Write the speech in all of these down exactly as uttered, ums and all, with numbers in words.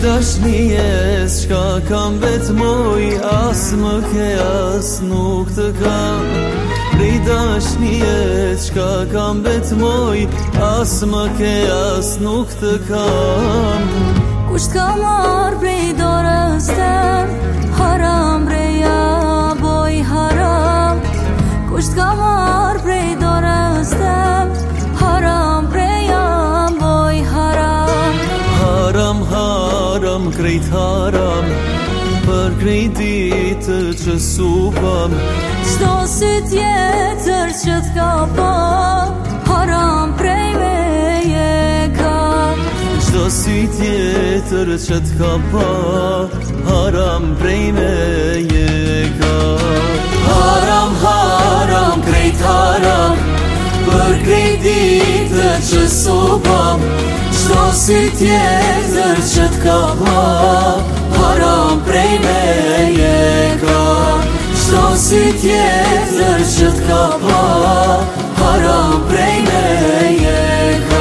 dashnijes Shka kam vetmoj as më ke as nuk të kam Prej dashnijes Shka kam vetmoj as më ke as nuk të kam Kusht ka marr prej dorës tem Haram breja boj haram Kusht ka marr prej dorës tem Haram breja boj haram Haram, haram, krejt haram Për krejt ditë që supam Qdo si tjetër që t'ka pa Haram prej meje ka Qdo si tjetër që t'ka pa Haram prej meje ka Haram, haram, krejt haram Për krejt ditë që supam Qdo si tjetër që t'ka pa Haram prej meje ka Qdo si tjetër që t'ka pa Haram prej meje ka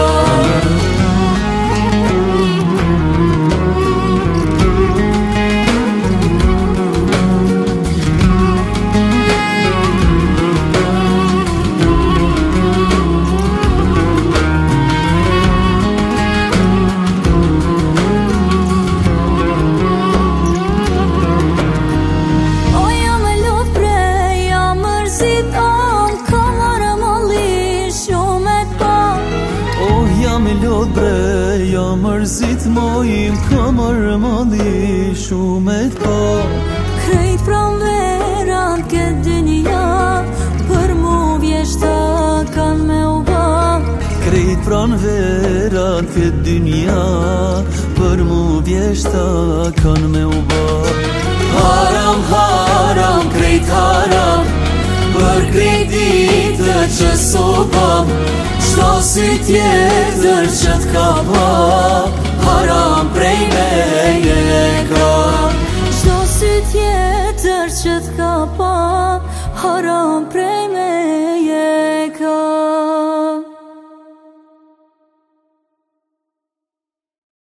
Me lot bre, ja mërzit mojim Ka marrë mali shumet pa Krejt pran veran këtë dynja Për mu vjeshta kan me u ba Krejt pran veran këtë dynja Për mu vjeshta kan me u ba Haram, haram, krejt haram Për krejt ditë që supam Qdo si tjetër që t'ka pa Haram prej meje ka Qdo si tjetër që t'ka pa Haram prej